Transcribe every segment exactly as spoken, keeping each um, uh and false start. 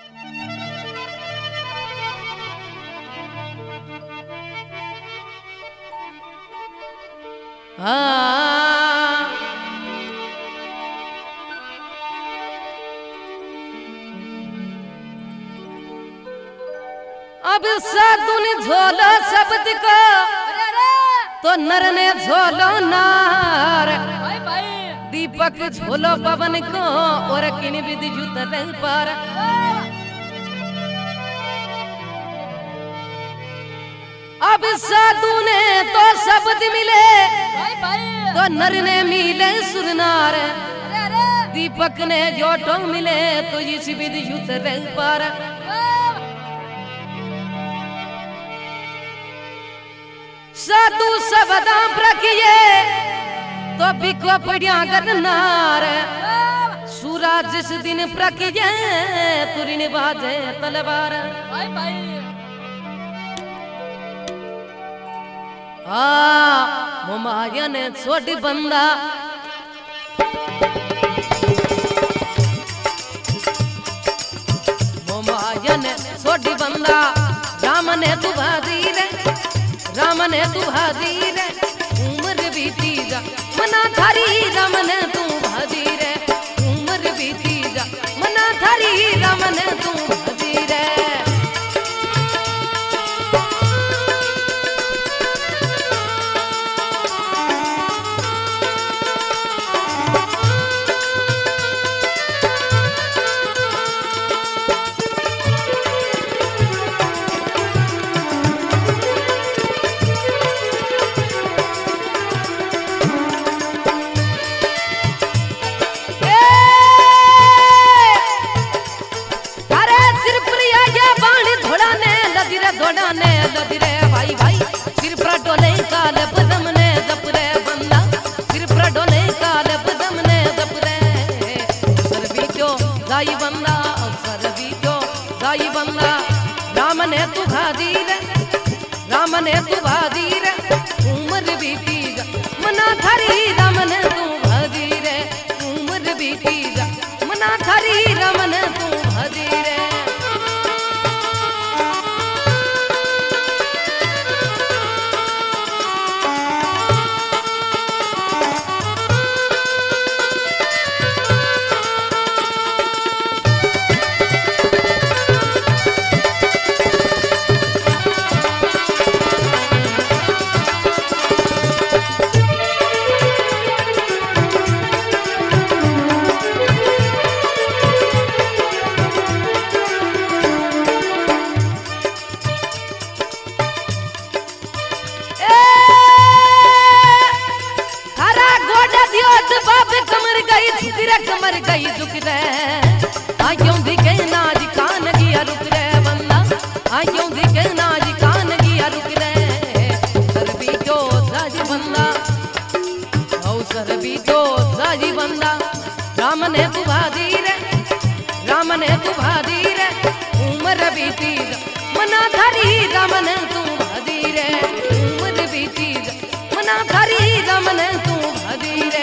हाँ अब साधु ने झोलो शब्द को तो नर ने झोलो नार दीपक झोलो पवन को और किन विधि जुत पर अब साधु ने तो शब्द मिले तो नर ने मिले सुरनार दीपक ने जोटो मिले तो इस विधि जुत पर साधु सबदा प्रकिए तो बिको पड़िया गरनार सूरा जिस दिन प्रकिए तुरिन बाजे तलवार आ मोमाया ने छोटी बंदा मोमाया ने छोटी बंदा राम ने तू भादी रे राम ने तू भादी रे उम्र बीती जा मना थारी राम ने तू भादी रे उम्र बीती जा मना थारी राम ने तू भादी रे भाई भाई सिर पर डोले काल पदम ने जप रे बंदा सिर पर डोले काल पदम ने जप रे अवसर भी क्यों जाई बंदा अवसर भी क्यों जाई बंदा राम ने तू भादी रे राम ने तू भादी रे उम्र बीती जा मना थारी राम ने तू भादी रे उम्र बीती जा मना थारी राम ने तू भादी रे कमर गई झुक रे आयों दी के नाज कान गिया रुक रे बंदा आयों दी के नाज कान गिया रुक रे सर भी तो साजी बंदा औ सर भी तो साजी बंदा राम ने तू भादी रे राम ने तू भादी रे उम्र बीती मना थारी राम ने तू भादी रे उम्र बीती मना थारी राम ने तू भादी रे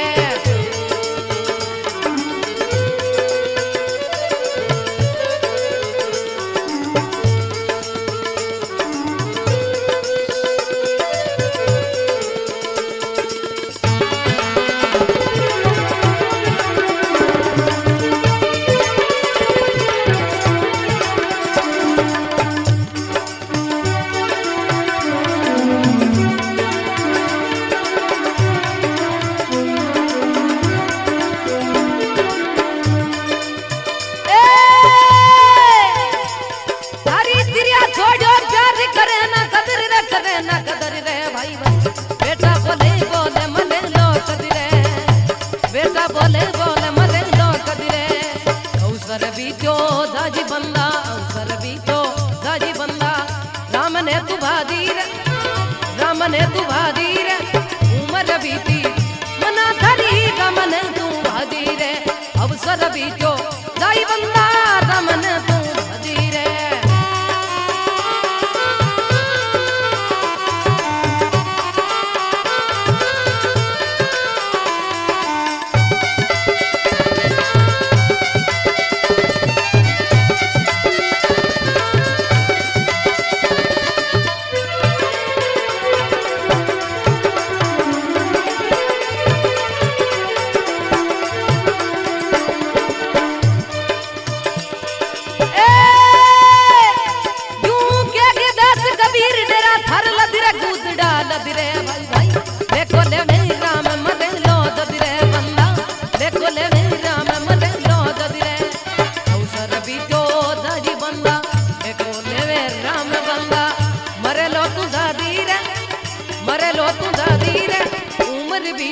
बोले बोले मरे लो कदरे अवसर भी जो दाजी बंदा अवसर भी जो दाजी बंदा राम ने तू भादी रे राम ने तू भादी रे उम्र बीती मना थारी राम ने तू भादी रे अवसर भी जो दाई बंदा राम ने तू भादी रे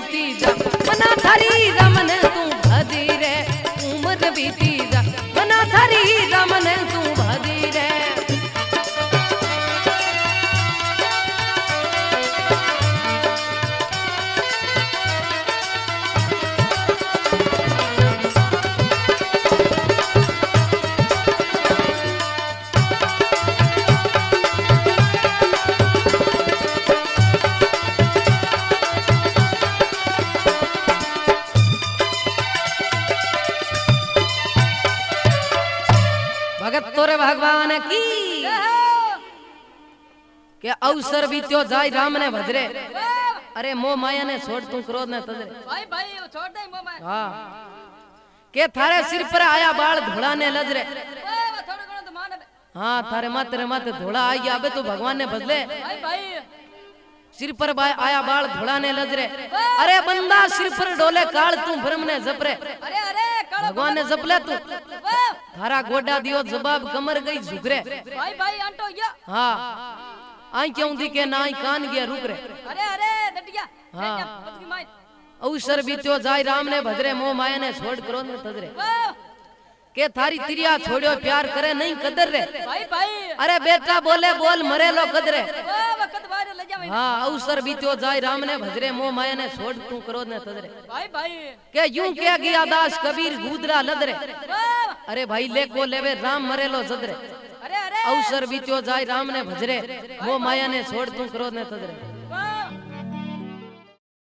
बीती जा मना थारी रमन तू भदी रे उम्र बीती जा मना थारी रमन तू भदी रे तोरे भगवान की के अवसर बीत्यो जाय राम ने भजरे अरे मोह माया ने छोड़ तू क्रोध ने तजरे भाई भाई छोड़ दे मोह माया हां के थारे सिर पर आया बाल धोला ने लजरे थोड़ा घणो तो मान हां थारे माथे माथे धोला आई अबे तू भगवान ने बदले भाई भाई सिर पर आया बाल धोला ने लजरे अरे बंदा सिर पर डोले काल तू भ्रम ने जपरे अरे अरे भगवान ने जपले तू थारा गोडा दियो जवाब कमर गई झुकरे भाई भाई अंटो गया हां आई क्यों दी के नाई कान गया रुक रे अरे अरे डटिया हां पतकी माई अवसर बीत्यो जाय राम ने भजरे मोह माया ने छोड़ क्रोध ने तजरे के थारी तिरिया छोड़ियो प्यार करे नहीं कदर रे भाई भाई अरे बेटा बोले बोल मरे लो कदरे वक्त बाहर ले जा हां अवसर बीत्यो जाय राम ने भजरे मोह माया ने छोड़ तू क्रोध ने तजरे भाई भाई के यूं के गया दास कबीर गुदरा लदरे अरे भाई ले को लेवे राम मरे लो जदरे अरे अरे अवसर बीत्यो जाय राम ने भजरे मोह माया ने छोड़ तू क्रोध ने तजरे